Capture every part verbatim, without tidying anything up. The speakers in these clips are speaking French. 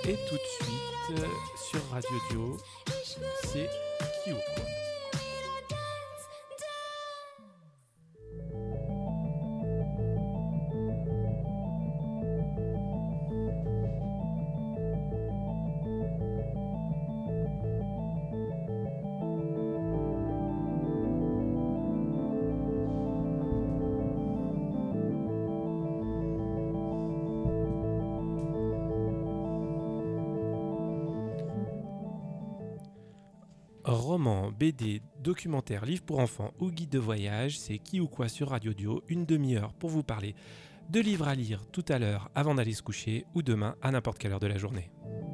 Et tout de suite, euh, sur Radio Dio, c'est Qui ou quoi. Roman, B D, documentaire, livre pour enfants ou guide de voyage, c'est Qui ou quoi sur Radio Dio, une demi-heure pour vous parler de livres à lire tout à l'heure avant d'aller se coucher ou demain à n'importe quelle heure de la journée.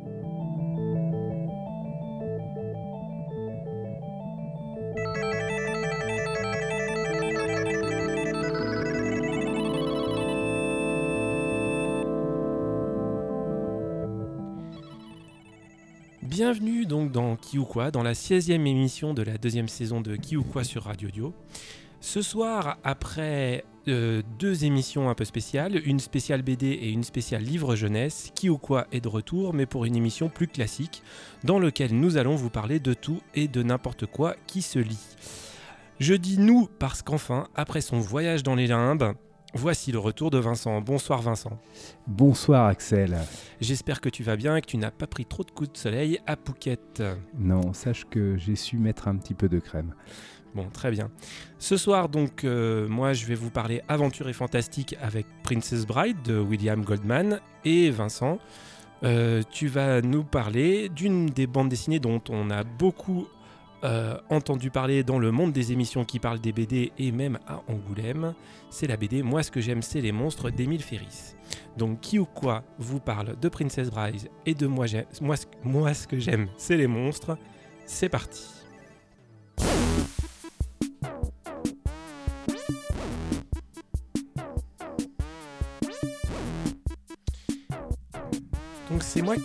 Bienvenue donc dans Qui ou quoi, dans la seizième émission de la deuxième saison de Qui ou quoi sur Radio Dio. Ce soir, après euh, deux émissions un peu spéciales, une spéciale B D et une spéciale livre jeunesse, Qui ou quoi est de retour, mais pour une émission plus classique, dans laquelle nous allons vous parler de tout et de n'importe quoi qui se lit. Je dis nous parce qu'enfin, après son voyage dans les limbes, voici le retour de Vincent. Bonsoir Vincent. Bonsoir Axel. J'espère que tu vas bien et que tu n'as pas pris trop de coups de soleil à Phuket. Non, sache que j'ai su mettre un petit peu de crème. Bon, très bien. Ce soir, donc, euh, moi, je vais vous parler aventure et fantastique avec Princess Bride de William Goldman. Et Vincent, euh, tu vas nous parler d'une des bandes dessinées dont on a beaucoup euh, entendu parler dans le monde des émissions qui parlent des B D et même à Angoulême. C'est la B D Moi, ce que j'aime, c'est les monstres d'Émile Ferris. Donc, Qui ou quoi vous parle de Princess Bride et de Moi, j'aime, moi, ce, moi ce que j'aime, c'est les monstres. C'est parti. Donc c'est moi...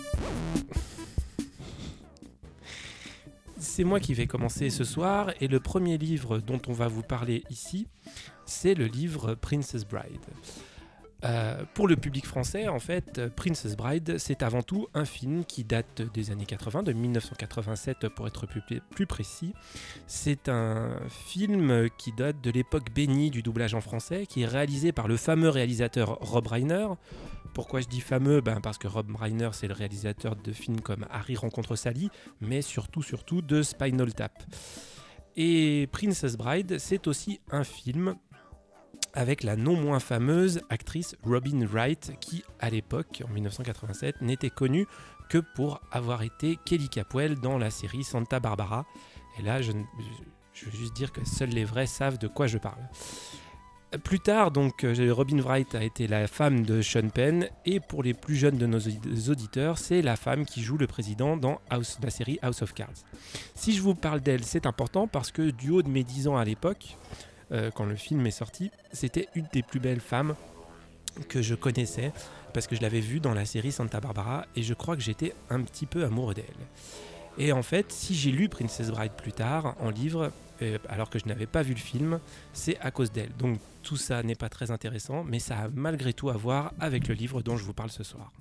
c'est moi qui vais commencer ce soir et le premier livre dont on va vous parler ici, c'est le livre Princess Bride. Euh, pour le public français, en fait, Princess Bride, c'est avant tout un film qui date des années quatre-vingts, de dix-neuf cent quatre-vingt-sept pour être plus, plus précis. C'est un film qui date de l'époque bénie du doublage en français, qui est réalisé par le fameux réalisateur Rob Reiner. Pourquoi je dis fameux ? Ben parce que Rob Reiner, c'est le réalisateur de films comme Harry rencontre Sally, mais surtout, surtout de Spinal Tap. Et Princess Bride, c'est aussi un film avec la non moins fameuse actrice Robin Wright, qui, à l'époque, en dix-neuf cent quatre-vingt-sept, n'était connue que pour avoir été Kelly Capwell dans la série Santa Barbara. Et là, je, je veux juste dire que seuls les vrais savent de quoi je parle. Plus tard, donc, Robin Wright a été la femme de Sean Penn, et pour les plus jeunes de nos auditeurs, c'est la femme qui joue le président dans House, la série House of Cards. Si je vous parle d'elle, c'est important parce que du haut de mes dix ans à l'époque, euh, quand le film est sorti, c'était une des plus belles femmes que je connaissais, parce que je l'avais vue dans la série Santa Barbara, et je crois que j'étais un petit peu amoureux d'elle. Et en fait, si j'ai lu Princess Bride plus tard, en livre, euh, alors que je n'avais pas vu le film, c'est à cause d'elle. Donc tout ça n'est pas très intéressant, mais ça a malgré tout à voir avec le livre dont je vous parle ce soir.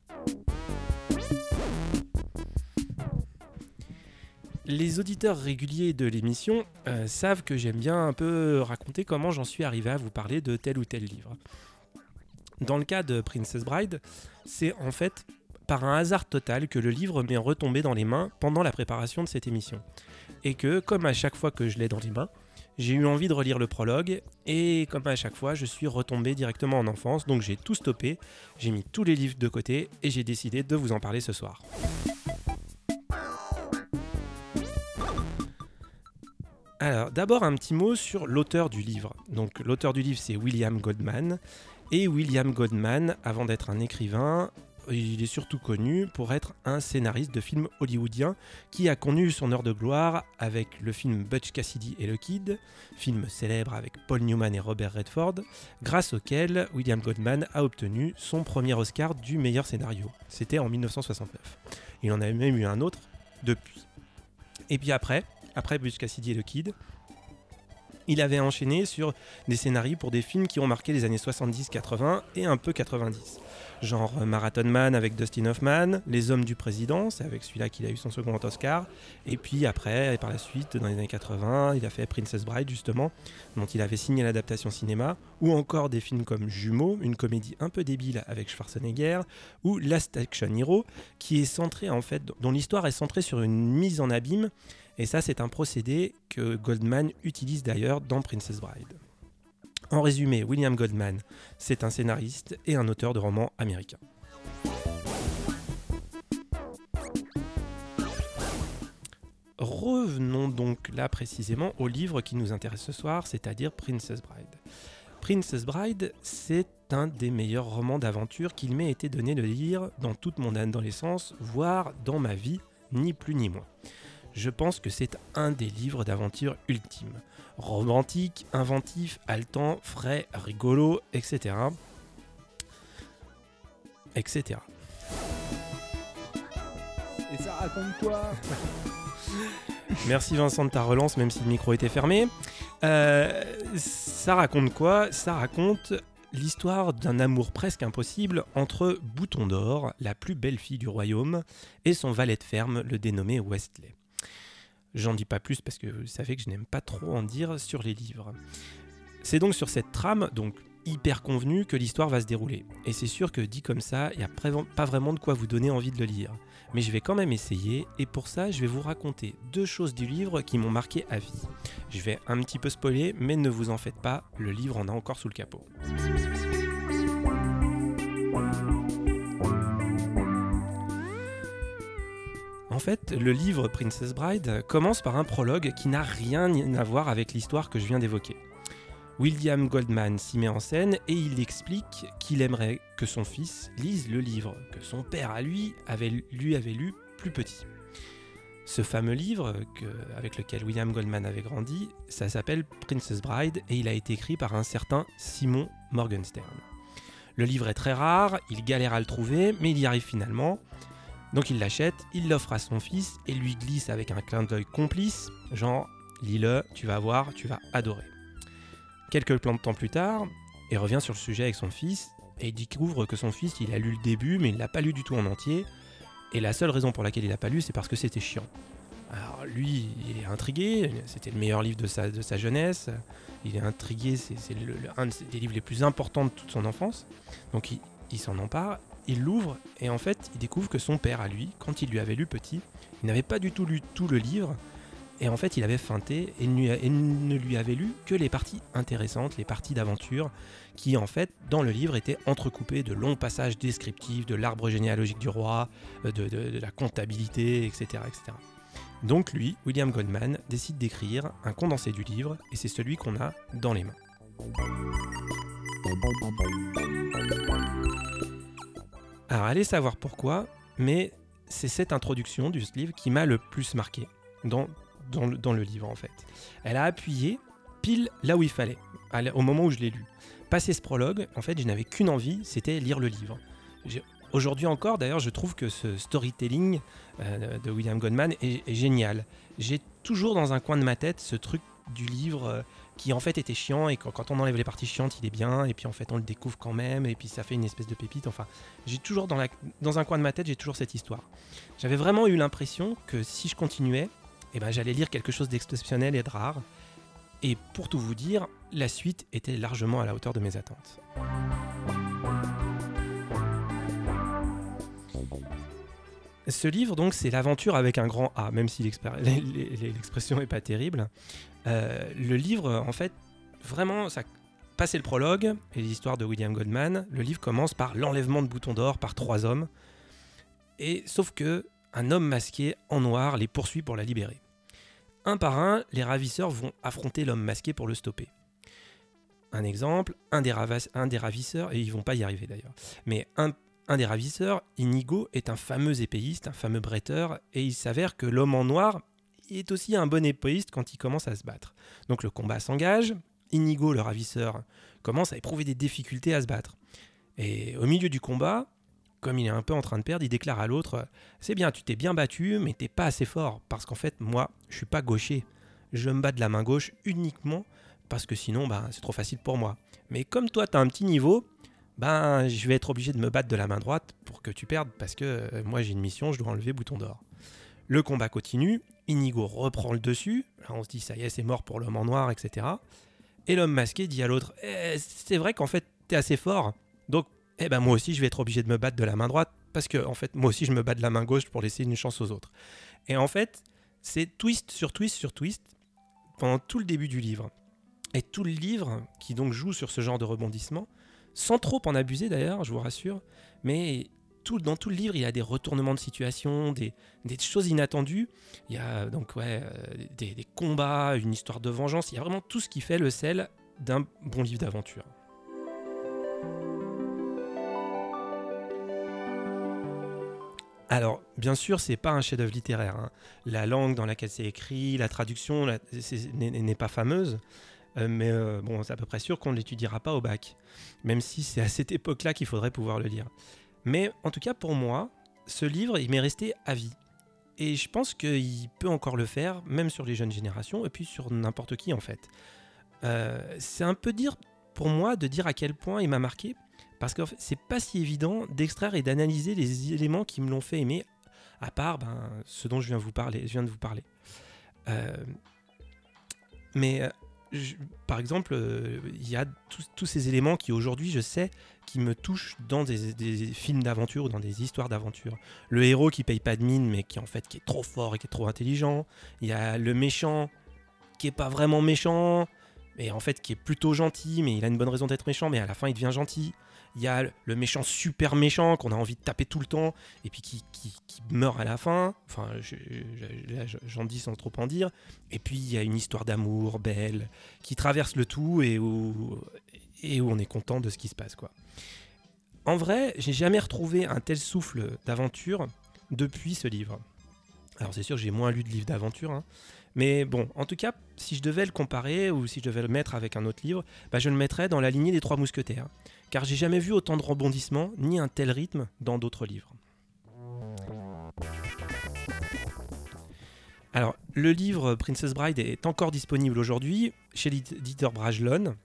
Les auditeurs réguliers de l'émission euh, savent que j'aime bien un peu raconter comment j'en suis arrivé à vous parler de tel ou tel livre. Dans le cas de Princess Bride, c'est en fait par un hasard total que le livre m'est retombé dans les mains pendant la préparation de cette émission. Et que, comme à chaque fois que je l'ai dans les mains, j'ai eu envie de relire le prologue, et comme à chaque fois, je suis retombé directement en enfance, donc j'ai tout stoppé, j'ai mis tous les livres de côté, et j'ai décidé de vous en parler ce soir. Alors, d'abord un petit mot sur l'auteur du livre. Donc, l'auteur du livre, c'est William Goldman, et William Goldman, avant d'être un écrivain, il est surtout connu pour être un scénariste de films hollywoodiens qui a connu son heure de gloire avec le film Butch Cassidy et le Kid, film célèbre avec Paul Newman et Robert Redford, grâce auquel William Goldman a obtenu son premier Oscar du meilleur scénario. C'était en dix-neuf cent soixante-neuf. Il en a même eu un autre depuis. Et puis après, après Butch Cassidy et le Kid, Il avait enchaîné sur des scénarios pour des films qui ont marqué les années soixante-dix quatre-vingts et un peu quatre-vingt-dix. Genre Marathon Man avec Dustin Hoffman, Les Hommes du Président, c'est avec celui-là qu'il a eu son second Oscar. Et puis après, et par la suite, dans les années quatre-vingts, il a fait Princess Bride justement, dont il avait signé l'adaptation cinéma, ou encore des films comme Jumeaux, une comédie un peu débile avec Schwarzenegger, ou Last Action Hero, qui est centré en fait, dont l'histoire est centrée sur une mise en abîme. Et ça, c'est un procédé que Goldman utilise d'ailleurs dans Princess Bride. En résumé, William Goldman, c'est un scénariste et un auteur de romans américain. Revenons donc là précisément au livre qui nous intéresse ce soir, c'est-à-dire Princess Bride. Princess Bride, c'est un des meilleurs romans d'aventure qu'il m'ait été donné de lire dans toute mon adolescence, voire dans ma vie, ni plus ni moins. Je pense que c'est un des livres d'aventure ultimes. Romantique, inventif, haletant, frais, rigolo, et cetera. et cetera. Et ça raconte quoi? Merci Vincent de ta relance, même si le micro était fermé. Euh, ça raconte quoi? Ça raconte l'histoire d'un amour presque impossible entre Bouton d'Or, la plus belle fille du royaume, et son valet de ferme, le dénommé Westley. J'en dis pas plus parce que vous savez que je n'aime pas trop en dire sur les livres. C'est donc sur cette trame, donc hyper convenue, que l'histoire va se dérouler. Et c'est sûr que dit comme ça, il n'y a pas vraiment de quoi vous donner envie de le lire. Mais je vais quand même essayer, et pour ça, je vais vous raconter deux choses du livre qui m'ont marqué à vie. Je vais un petit peu spoiler, mais ne vous en faites pas, le livre en a encore sous le capot. En fait, le livre Princess Bride commence par un prologue qui n'a rien à voir avec l'histoire que je viens d'évoquer. William Goldman s'y met en scène et il explique qu'il aimerait que son fils lise le livre que son père à lui avait, lui avait lu plus petit. Ce fameux livre que, avec lequel William Goldman avait grandi, ça s'appelle Princess Bride et il a été écrit par un certain Simon Morgenstern. Le livre est très rare, il galère à le trouver, mais il y arrive finalement. Donc il l'achète, il l'offre à son fils et lui glisse avec un clin d'œil complice, genre « lis-le, tu vas voir, tu vas adorer ». Quelques temps plus tard, il revient sur le sujet avec son fils et il découvre que son fils il a lu le début mais il l'a pas lu du tout en entier et la seule raison pour laquelle il l'a pas lu c'est parce que c'était chiant. Alors lui il est intrigué, c'était le meilleur livre de sa, de sa jeunesse, il est intrigué, c'est, c'est le, le, un des livres les plus importants de toute son enfance, donc il, il s'en empare. Il l'ouvre et en fait, il découvre que son père, à lui, quand il lui avait lu petit, il n'avait pas du tout lu tout le livre et en fait, il avait feinté et ne lui avait lu que les parties intéressantes, les parties d'aventure qui, en fait, dans le livre, étaient entrecoupées de longs passages descriptifs de l'arbre généalogique du roi, de, de, de la comptabilité, et cetera, et cetera. Donc lui, William Goldman, décide d'écrire un condensé du livre et c'est celui qu'on a dans les mains. Alors, allez savoir pourquoi, mais c'est cette introduction du livre qui m'a le plus marqué dans, dans, le, dans le livre, en fait. Elle a appuyé pile là où il fallait, au moment où je l'ai lu. Passé ce prologue, en fait, je n'avais qu'une envie, c'était lire le livre. J'ai, aujourd'hui encore, d'ailleurs, je trouve que ce storytelling euh, de William Goldman est, est génial. J'ai toujours dans un coin de ma tête ce truc du livre euh, qui en fait était chiant et quand, quand on enlève les parties chiantes il est bien et puis en fait on le découvre quand même et puis ça fait une espèce de pépite. Enfin, j'ai toujours dans, la, dans un coin de ma tête j'ai toujours cette histoire. J'avais vraiment eu l'impression que si je continuais, eh ben, j'allais lire quelque chose d'exceptionnel et de rare. Et pour tout vous dire, la suite était largement à la hauteur de mes attentes. Ce livre, donc, c'est l'aventure avec un grand A, même si l'expression n'est pas terrible. Euh, le livre, en fait, vraiment, ça, passé le prologue et l'histoire de William Goldman, le livre commence par l'enlèvement de Bouton d'Or par trois hommes. Et sauf que un homme masqué en noir les poursuit pour la libérer. Un par un, les ravisseurs vont affronter l'homme masqué pour le stopper. Un exemple, un des, ravas, un des ravisseurs, et ils vont pas y arriver d'ailleurs, mais un Un des ravisseurs, Inigo, est un fameux épéiste, un fameux bretteur, et il s'avère que l'homme en noir est aussi un bon épéiste quand il commence à se battre. Donc le combat s'engage, Inigo, le ravisseur, commence à éprouver des difficultés à se battre. Et au milieu du combat, comme il est un peu en train de perdre, il déclare à l'autre « C'est bien, tu t'es bien battu, mais t'es pas assez fort, parce qu'en fait, moi, je suis pas gaucher. Je me bats de la main gauche uniquement parce que sinon, bah, c'est trop facile pour moi. Mais comme toi, tu as un petit niveau, ben, je vais être obligé de me battre de la main droite pour que tu perdes, parce que euh, moi, j'ai une mission, je dois enlever Bouton d'Or. Le combat continue, Inigo reprend le dessus, là, on se dit, ça y est, c'est mort pour l'homme en noir, et cetera. Et l'homme masqué dit à l'autre, eh, c'est vrai qu'en fait, t'es assez fort, donc eh ben, moi aussi, je vais être obligé de me battre de la main droite, parce que en fait, moi aussi, je me bats de la main gauche pour laisser une chance aux autres. Et en fait, c'est twist sur twist sur twist pendant tout le début du livre. Et tout le livre, qui donc joue sur ce genre de rebondissement, sans trop en abuser d'ailleurs, je vous rassure, mais tout, dans tout le livre, il y a des retournements de situation, des, des choses inattendues, il y a donc ouais, euh, des, des combats, une histoire de vengeance, il y a vraiment tout ce qui fait le sel d'un bon livre d'aventure. Alors, bien sûr, c'est pas un chef-d'œuvre littéraire. Hein. La langue dans laquelle c'est écrit, la traduction la, c'est, n'est, n'est pas fameuse, euh, mais euh, bon, c'est à peu près sûr qu'on ne l'étudiera pas au bac, même si c'est à cette époque-là qu'il faudrait pouvoir le lire. Mais en tout cas, pour moi, ce livre, il m'est resté à vie. Et je pense qu'il peut encore le faire, même sur les jeunes générations, et puis sur n'importe qui, en fait. Euh, c'est un peu dire, pour moi, de dire à quel point il m'a marqué, parce que en fait, c'est pas si évident d'extraire et d'analyser les éléments qui me l'ont fait aimer, à part ben, ce dont je viens, vous parler, je viens de vous parler. Euh, mais, je, par exemple, il euh, y a tous ces éléments qui, aujourd'hui, je sais, qui me touchent dans des, des films d'aventure ou dans des histoires d'aventure. Le héros qui paye pas de mine, mais qui, en fait, qui est trop fort et qui est trop intelligent. Il y a le méchant qui est pas vraiment méchant, mais en fait, qui est plutôt gentil, mais il a une bonne raison d'être méchant, mais à la fin, il devient gentil. Il y a le méchant super méchant qu'on a envie de taper tout le temps et puis qui, qui, qui meurt à la fin. Enfin, je, je, là, j'en dis sans trop en dire. Et puis, il y a une histoire d'amour belle qui traverse le tout et où, et où on est content de ce qui se passe, quoi. En vrai, j'ai jamais retrouvé un tel souffle d'aventure depuis ce livre. Alors, c'est sûr que j'ai moins lu de livres d'aventure, hein. Mais bon, en tout cas, si je devais le comparer ou si je devais le mettre avec un autre livre, bah je le mettrais dans la lignée des Trois Mousquetaires. Car j'ai jamais vu autant de rebondissements ni un tel rythme dans d'autres livres. Alors, le livre Princess Bride est encore disponible aujourd'hui chez l'éditeur Brajlon.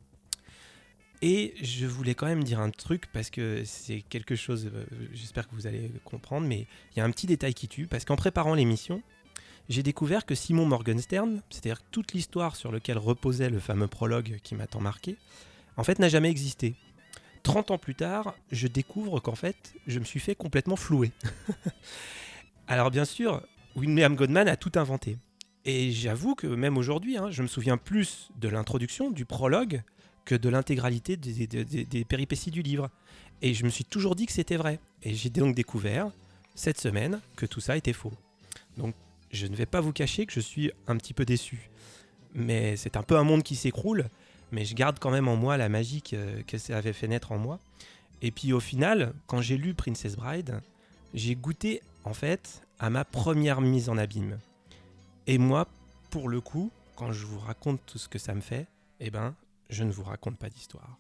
Et je voulais quand même dire un truc parce que c'est quelque chose, euh, j'espère que vous allez comprendre, mais il y a un petit détail qui tue. Parce qu'en préparant l'émission, j'ai découvert que Simon Morgenstern, c'est-à-dire toute l'histoire sur laquelle reposait le fameux prologue qui m'a tant marqué, en fait n'a jamais existé. trente ans plus tard, je découvre qu'en fait, je me suis fait complètement flouer. Alors bien sûr, William Goldman a tout inventé. Et j'avoue que même aujourd'hui, hein, je me souviens plus de l'introduction, du prologue, que de l'intégralité des, des, des, des péripéties du livre. Et je me suis toujours dit que c'était vrai. Et j'ai donc découvert, cette semaine, que tout ça était faux. Donc, je ne vais pas vous cacher que je suis un petit peu déçu. Mais c'est un peu un monde qui s'écroule, mais je garde quand même en moi la magie que, que ça avait fait naître en moi. Et puis au final, quand j'ai lu Princess Bride, j'ai goûté en fait à ma première mise en abîme. Et moi, pour le coup, quand je vous raconte tout ce que ça me fait, eh ben, je ne vous raconte pas d'histoire.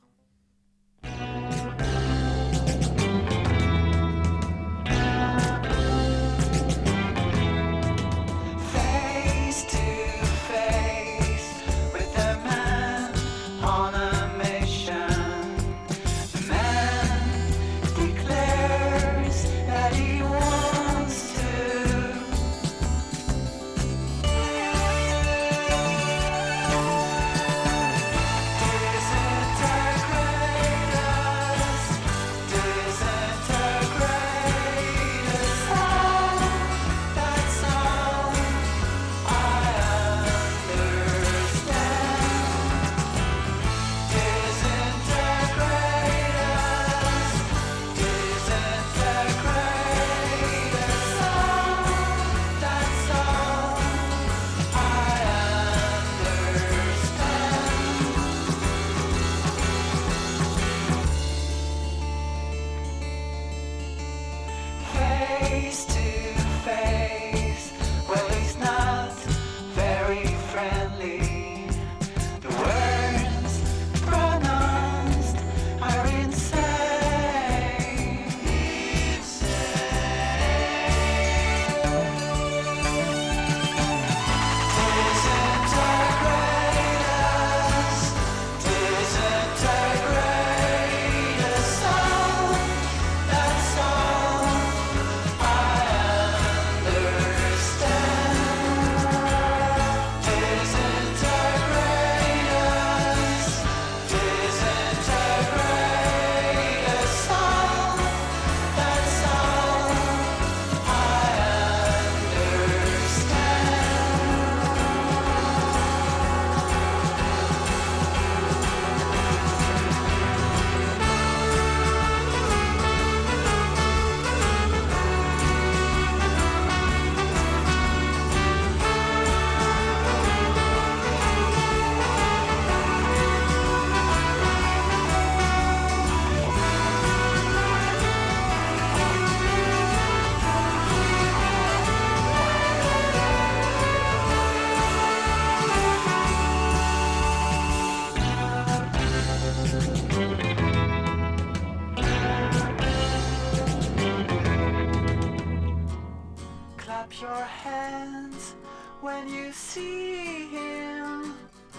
hands when you see him.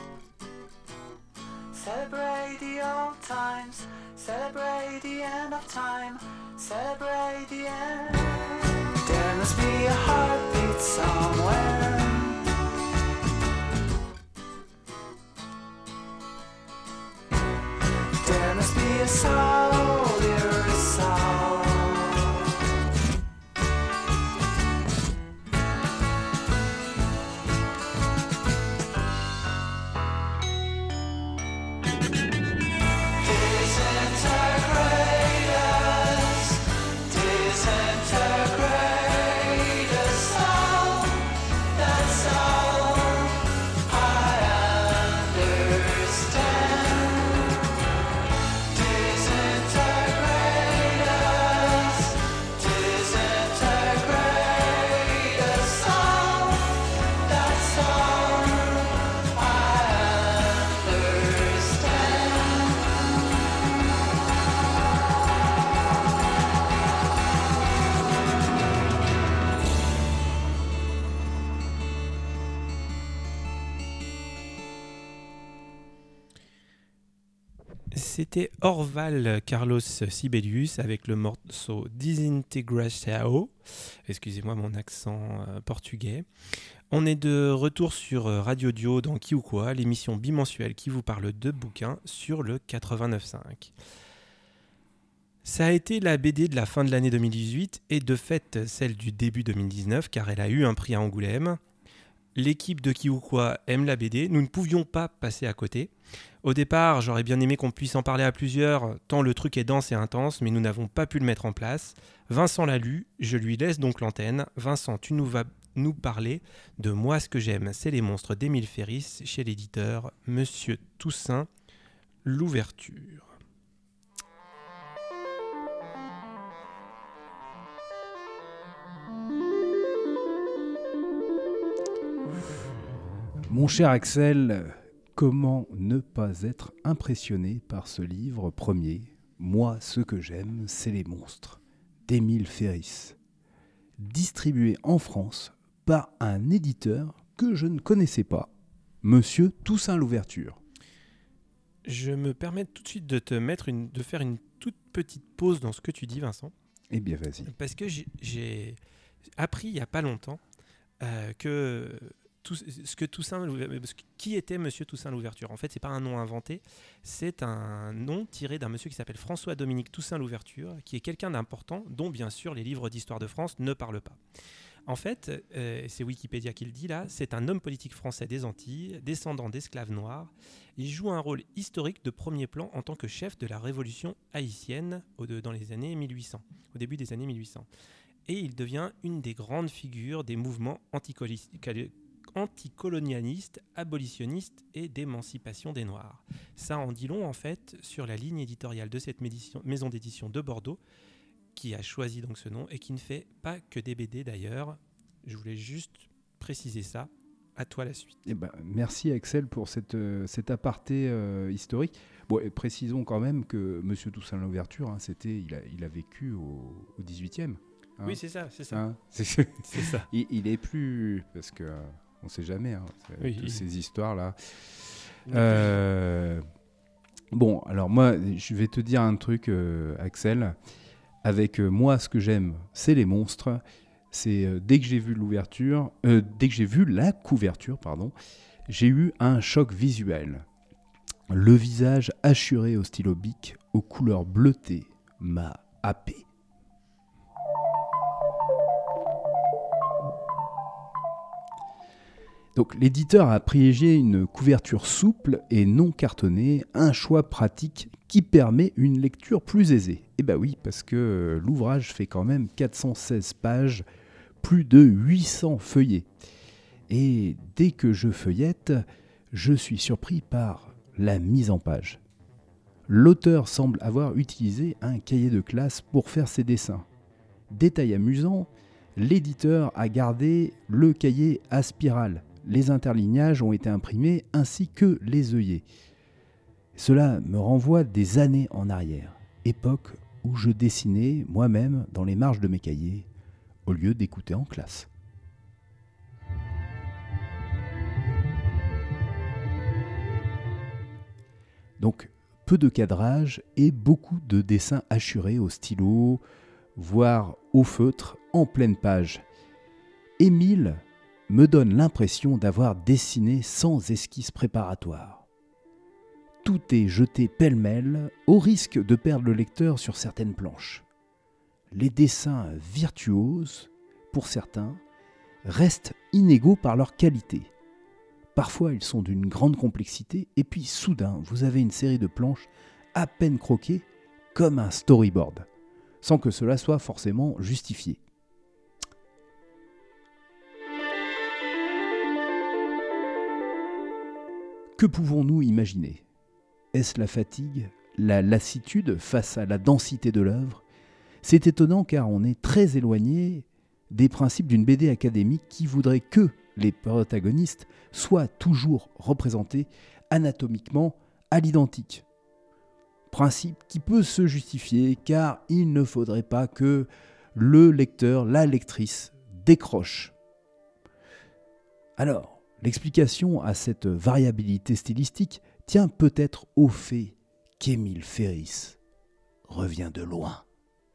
Celebrate the old times, celebrate the end of time, celebrate the end. There must be a heartbeat somewhere. There must be a soul, you're a soul. C'était Orval Carlos Sibelius avec le morceau Desintegração. Excusez-moi mon accent euh, portugais. On est de retour sur Radio Dio dans Qui ou Quoi, l'émission bimensuelle qui vous parle de bouquins sur le quatre-vingt-neuf cinq. Ça a été la B D de la fin de l'année deux mille dix-huit et de fait celle du début deux mille dix-neuf car elle a eu un prix à Angoulême. L'équipe de Qui ou Quoi aime la B D, nous ne pouvions pas passer à côté. Au départ, j'aurais bien aimé qu'on puisse en parler à plusieurs, tant le truc est dense et intense, mais nous n'avons pas pu le mettre en place. Vincent l'a lu, je lui laisse donc l'antenne. Vincent, tu nous vas nous parler de Moi ce que j'aime, c'est les monstres d'Émile Ferris, chez l'éditeur Monsieur Toussaint Louverture. Mon cher Axel, comment ne pas être impressionné par ce livre premier, Moi, ce que j'aime, c'est les monstres, d'Émile Ferris, distribué en France par un éditeur que je ne connaissais pas, Monsieur Toussaint Louverture. Je me permets tout de suite de te mettre une, de faire une toute petite pause dans ce que tu dis, Vincent. Eh bien, vas-y. Parce que j'ai, j'ai appris il n'y a pas longtemps euh, que... Tout, ce que Toussaint, qui était Monsieur Toussaint Louverture ? En fait, c'est pas un nom inventé, c'est un nom tiré d'un monsieur qui s'appelle François-Dominique Toussaint Louverture, qui est quelqu'un d'important, dont bien sûr les livres d'histoire de France ne parlent pas. En fait, euh, c'est Wikipédia qui le dit là, c'est un homme politique français des Antilles, descendant d'esclaves noirs. Il joue un rôle historique de premier plan en tant que chef de la révolution haïtienne au, de, dans les années mille huit cents, au début des années mille huit cents. Et il devient une des grandes figures des mouvements anticolonialistes anticolonialiste, abolitionniste et d'émancipation des Noirs. Ça en dit long en fait sur la ligne éditoriale de cette maison d'édition de Bordeaux qui a choisi donc ce nom et qui ne fait pas que des B D d'ailleurs. Je voulais juste préciser ça. À toi la suite. Eh ben, merci Axel pour cette, euh, cet aparté euh, historique. Bon, et précisons quand même que Monsieur Toussaint Louverture, hein, c'était, il, a, il a vécu au, au dix-huitième. Hein. Oui, c'est ça, c'est ça. Hein, c'est, c'est ça. Il, il est plus... Parce que... Euh, on ne sait jamais, hein, oui, toutes il... ces histoires-là. Euh, bon, alors moi, je vais te dire un truc, euh, Axel. Avec euh, moi, ce que j'aime, c'est les monstres. C'est euh, dès que j'ai vu l'ouverture, euh, dès que j'ai vu la couverture, pardon, j'ai eu un choc visuel. Le visage hachuré au stylo bic, aux couleurs bleutées, m'a happé. Donc, l'éditeur a privilégié une couverture souple et non cartonnée, un choix pratique qui permet une lecture plus aisée. Eh bien oui, parce que l'ouvrage fait quand même quatre cent seize pages, plus de huit cents feuillets. Et dès que je feuillette, je suis surpris par la mise en page. L'auteur semble avoir utilisé un cahier de classe pour faire ses dessins. Détail amusant, l'éditeur a gardé le cahier à spirale. Les interlignages ont été imprimés ainsi que les œillets. Cela me renvoie des années en arrière, époque où je dessinais moi-même dans les marges de mes cahiers, au lieu d'écouter en classe. Donc peu de cadrage et beaucoup de dessins hachurés au stylo, voire au feutre, en pleine page. Émile me donne l'impression d'avoir dessiné sans esquisse préparatoire. Tout est jeté pêle-mêle, au risque de perdre le lecteur sur certaines planches. Les dessins virtuoses, pour certains, restent inégaux par leur qualité. Parfois, ils sont d'une grande complexité, et puis soudain, vous avez une série de planches à peine croquées, comme un storyboard, sans que cela soit forcément justifié. Que pouvons-nous imaginer ? Est-ce la fatigue, la lassitude face à la densité de l'œuvre ? C'est étonnant car on est très éloigné des principes d'une B D académique qui voudrait que les protagonistes soient toujours représentés anatomiquement à l'identique. Principe qui peut se justifier car il ne faudrait pas que le lecteur, la lectrice décroche. Alors, l'explication à cette variabilité stylistique tient peut-être au fait qu'Émile Ferris revient de loin.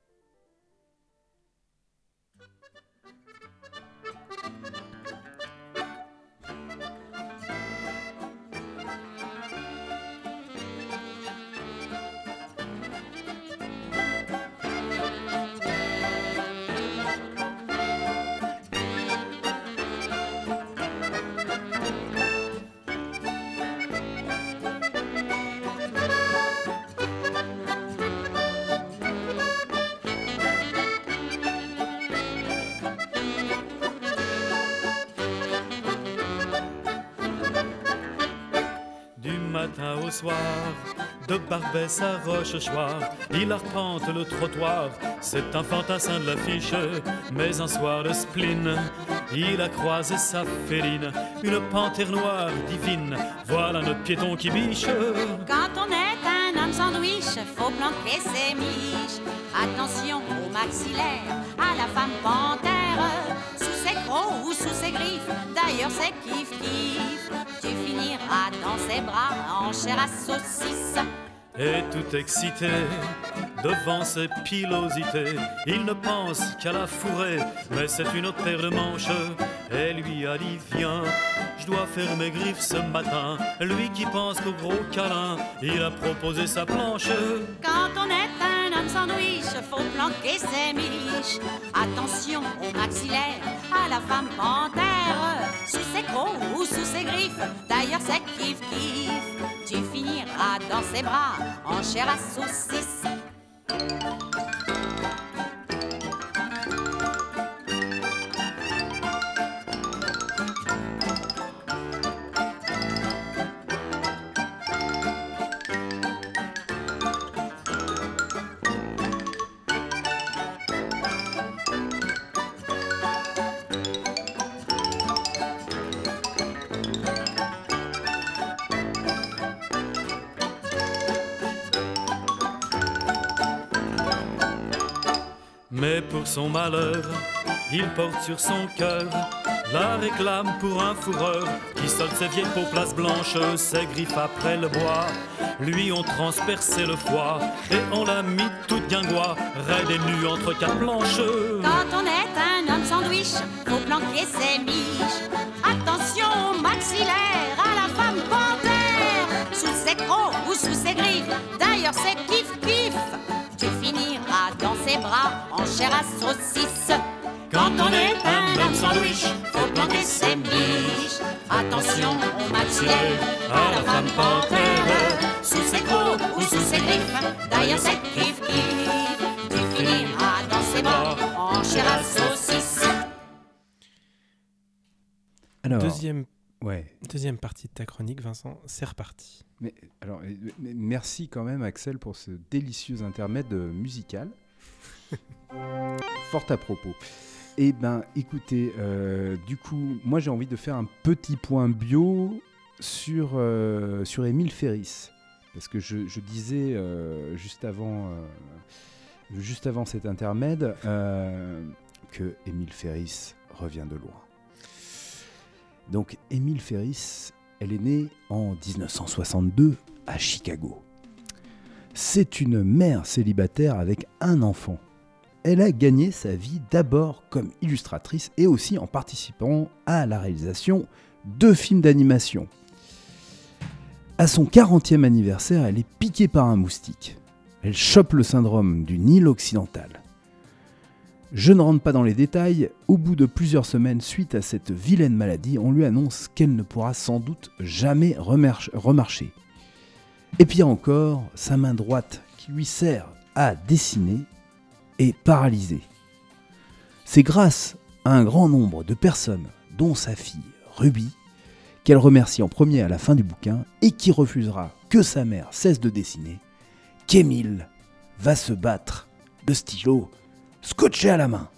Matin au soir, de Barbès à Rochechouart, il arpente le trottoir, c'est un fantassin de l'affiche, mais un soir de spleen, il a croisé sa féline, une panthère noire divine, voilà notre piéton qui biche. Quand on est un homme sandwich, faut planquer ses miches, attention au maxillaire, à la femme panthère, sous ses crocs ou sous ses griffes, d'ailleurs c'est kiff kiff. Tu finiras dans ses bras en chair à saucisse. Et tout excité devant ses pilosités, il ne pense qu'à la fourrer, mais c'est une autre paire de manches. Elle lui a dit viens, je dois faire mes griffes ce matin. Lui qui pense qu'au gros câlin, il a proposé sa planche. Quand on est un homme sandwich, faut planquer ses miches. Attention au maxillaire, à la femme panthère, sous ses crocs ou sous ses griffes, d'ailleurs c'est kiff kiff. Tu finiras dans ses bras en chair à saucisse. Mais pour son malheur, il porte sur son cœur la réclame pour un fourreur qui solde ses vieilles peaux places blanches, ses griffes après le bois lui ont transpercé le foie et on l'a mis tout guingois, raide et nu entre quatre planches. Quand on est un homme sandwich, faut planquer ses miches. Attention au maxillaire, à la femme panthère, sous ses crocs ou sous ses griffes, d'ailleurs c'est kiff kiff. Tu finiras dans ses bras en chair à saucisse. Quand on est un homme sandwich, faut planquer ses miches. Attention au maxillaire, à la femme panthère, sous ses crocs ou sous ses griffes, d'ailleurs c'est kiff kiff. Tu finiras dans ses bras en chair à saucisse. Alors, Deuxième, ouais. deuxième partie de ta chronique, Vincent, c'est reparti. Mais, alors, mais merci quand même, Axel, pour ce délicieux intermède musical. Fort à propos. Eh ben, écoutez, euh, du coup, moi j'ai envie de faire un petit point bio sur, euh, sur Émile Ferris. Parce que je, je disais euh, juste, avant, euh, juste avant cet intermède euh, que Émile Ferris revient de loin. Donc, Émile Ferris, elle est née en dix-neuf cent soixante-deux à Chicago. C'est une mère célibataire avec un enfant. Elle a gagné sa vie d'abord comme illustratrice et aussi en participant à la réalisation de films d'animation. À son quarantième anniversaire, elle est piquée par un moustique. Elle chope le syndrome du Nil occidental. Je ne rentre pas dans les détails, au bout de plusieurs semaines suite à cette vilaine maladie, on lui annonce qu'elle ne pourra sans doute jamais remarcher. remarcher. Et puis encore, sa main droite qui lui sert à dessiner est paralysée. C'est grâce à un grand nombre de personnes, dont sa fille Ruby, qu'elle remercie en premier à la fin du bouquin et qui refusera que sa mère cesse de dessiner, qu'Émile va se battre, le stylo scotché à la main.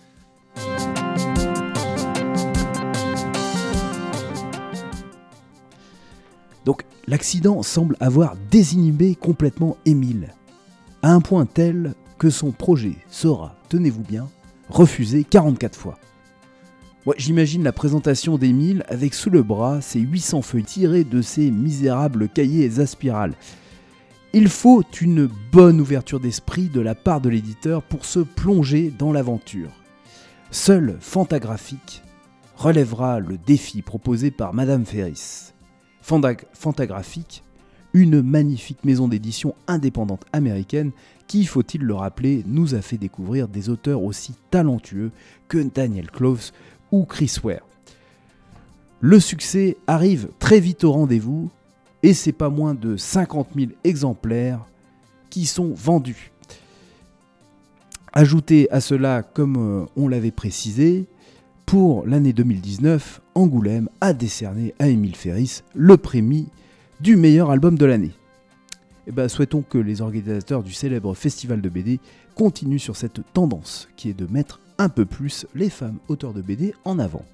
Donc l'accident semble avoir désinhibé complètement Émile, à un point tel que son projet sera, tenez-vous bien, refusé quarante-quatre fois. Ouais, j'imagine la présentation d'Émile avec sous le bras ses huit cents feuilles tirées de ses misérables cahiers à spirale. Il faut une bonne ouverture d'esprit de la part de l'éditeur pour se plonger dans l'aventure. Seul Fantagraphique relèvera le défi proposé par Madame Ferris. Fantag- Fantagraphique, une magnifique maison d'édition indépendante américaine qui, faut-il le rappeler, nous a fait découvrir des auteurs aussi talentueux que Daniel Clowes ou Chris Ware. Le succès arrive très vite au rendez-vous et c'est pas moins de cinquante mille exemplaires qui sont vendus. Ajoutez à cela, comme on l'avait précisé, pour l'année deux mille dix-neuf, Angoulême a décerné à Émile Ferris le prix du meilleur album de l'année. Et ben, souhaitons que les organisateurs du célèbre festival de B D continuent sur cette tendance qui est de mettre un peu plus les femmes auteurs de B D en avant.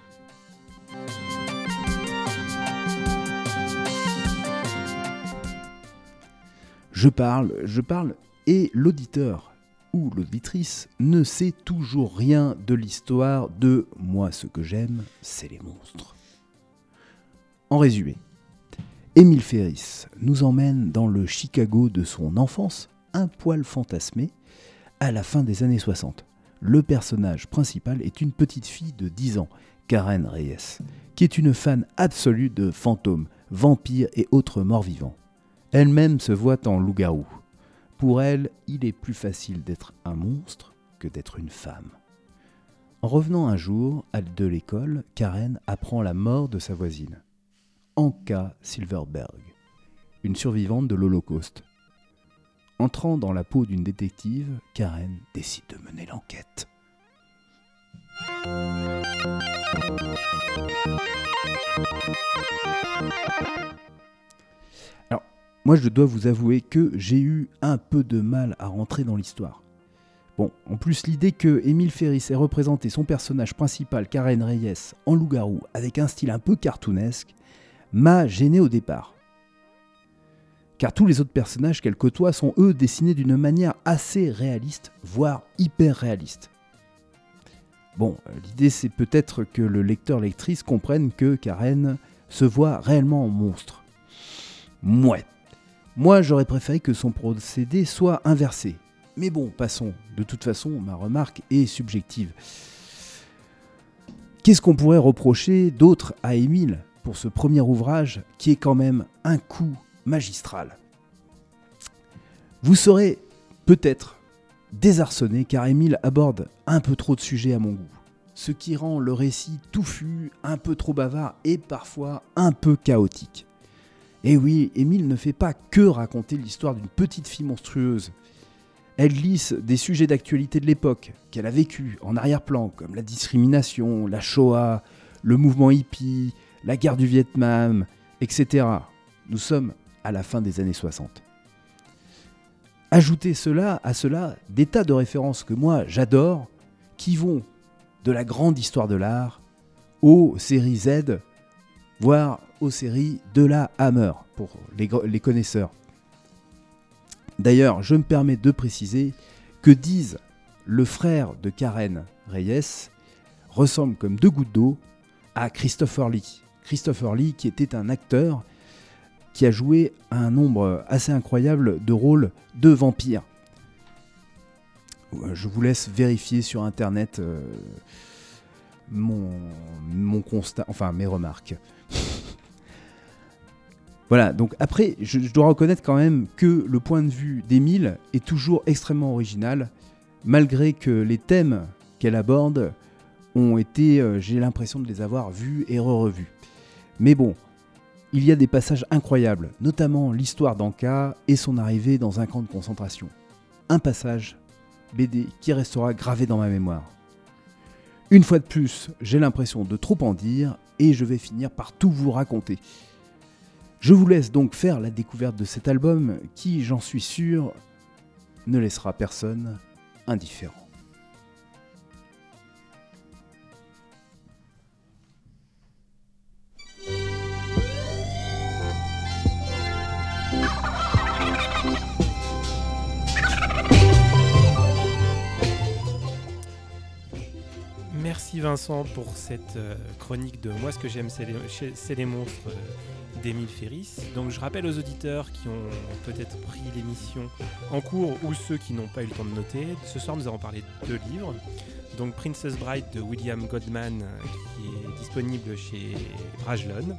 Je parle, je parle, et l'auditeur ou l'auditrice ne sait toujours rien de l'histoire de « Moi, ce que j'aime, c'est les monstres ». En résumé, Émile Ferris nous emmène dans le Chicago de son enfance, un poil fantasmé, à la fin des années soixante. Le personnage principal est une petite fille de dix ans, Karen Reyes, qui est une fan absolue de fantômes, vampires et autres morts-vivants. Elle-même se voit en loup-garou. Pour elle, il est plus facile d'être un monstre que d'être une femme. En revenant un jour de l'école, Karen apprend la mort de sa voisine, Anka Silverberg, une survivante de l'Holocauste. Entrant dans la peau d'une détective, Karen décide de mener l'enquête. Alors, moi je dois vous avouer que j'ai eu un peu de mal à rentrer dans l'histoire. Bon, en plus l'idée que Émile Ferris ait représenté son personnage principal, Karen Reyes, en loup-garou, avec un style un peu cartoonesque, m'a gêné au départ. Car tous les autres personnages qu'elle côtoie sont eux dessinés d'une manière assez réaliste, voire hyper réaliste. Bon, l'idée c'est peut-être que le lecteur-lectrice comprenne que Karen se voit réellement en monstre. Mouais. Moi j'aurais préféré que son procédé soit inversé. Mais bon, passons. De toute façon, ma remarque est subjective. Qu'est-ce qu'on pourrait reprocher d'autre à Émile pour ce premier ouvrage qui est quand même un coup magistral? Vous serez peut-être désarçonné car Émile aborde un peu trop de sujets à mon goût, ce qui rend le récit touffu, un peu trop bavard et parfois un peu chaotique. Et oui, Émile ne fait pas que raconter l'histoire d'une petite fille monstrueuse. Elle glisse des sujets d'actualité de l'époque qu'elle a vécu en arrière-plan, comme la discrimination, la Shoah, le mouvement hippie, la guerre du Vietnam, et cetera. Nous sommes à la fin des années soixante. Ajoutez cela à cela des tas de références que moi j'adore, qui vont de la grande histoire de l'art aux séries Z, voire aux séries de la Hammer, pour les, les connaisseurs. D'ailleurs, je me permets de préciser que Diz, le frère de Karen Reyes, ressemble comme deux gouttes d'eau à Christopher Lee. Christopher Lee qui était un acteur qui a joué un nombre assez incroyable de rôles de vampires. Je vous laisse vérifier sur internet euh, mon, mon constat, enfin mes remarques. Voilà, donc après, je, je dois reconnaître quand même que le point de vue d'Émile est toujours extrêmement original, malgré que les thèmes qu'elle aborde ont été, euh, j'ai l'impression de les avoir vus et re-revus. Mais bon, il y a des passages incroyables, notamment l'histoire d'Anka et son arrivée dans un camp de concentration. Un passage B D qui restera gravé dans ma mémoire. Une fois de plus, j'ai l'impression de trop en dire et je vais finir par tout vous raconter. Je vous laisse donc faire la découverte de cet album qui, j'en suis sûr, ne laissera personne indifférent. Merci Vincent pour cette euh, chronique de Moi ce que j'aime c'est les, c'est les monstres euh, d'Émile Ferris. Donc je rappelle aux auditeurs qui ont peut-être pris l'émission en cours ou ceux qui n'ont pas eu le temps de noter. Ce soir nous allons parler de deux livres. Donc Princess Bride de William Goldman euh, qui est disponible chez Brajlon.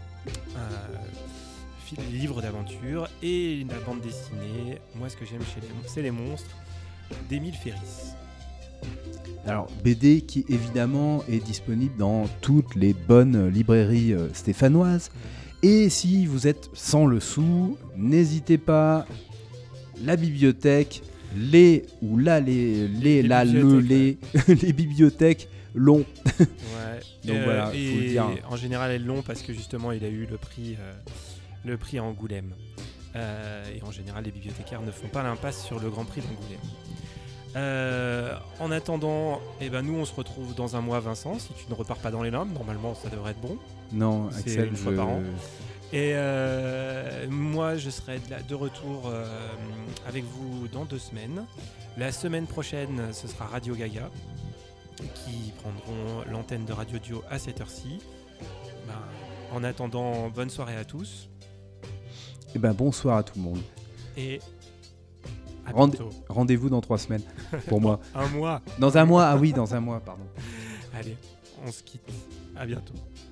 Euh, livre d'aventure et la bande dessinée Moi ce que j'aime chez les, c'est les monstres d'Émile Ferris. Alors, B D qui évidemment est disponible dans toutes les bonnes librairies euh, stéphanoises. Et si vous êtes sans le sou, n'hésitez pas, la bibliothèque, les ou là, les, les, les là, le, les, les bibliothèques l'ont. Ouais. Donc euh, voilà, et faut le dire. En général, elles l'ont parce que justement, il a eu le prix, euh, le prix à Angoulême. Euh, et en général, les bibliothécaires ne font pas l'impasse sur le Grand Prix d'Angoulême. Euh, en attendant, eh ben nous on se retrouve dans un mois, Vincent, si tu ne repars pas dans les limbes, normalement ça devrait être bon. Non, C'est Axel, une fois je... par an. Et euh, moi je serai de, la, de retour euh, avec vous dans deux semaines. La semaine prochaine ce sera Radio Gaga qui prendront l'antenne de Radio Dio à cette heure-ci. Ben, en attendant, bonne soirée à tous. Eh ben bonsoir à tout le monde. Et à Rendez- bientôt. Rendez-vous dans trois semaines pour moi. Un mois. Dans un mois, ah oui, dans un mois, pardon. Allez, on se quitte. À bientôt.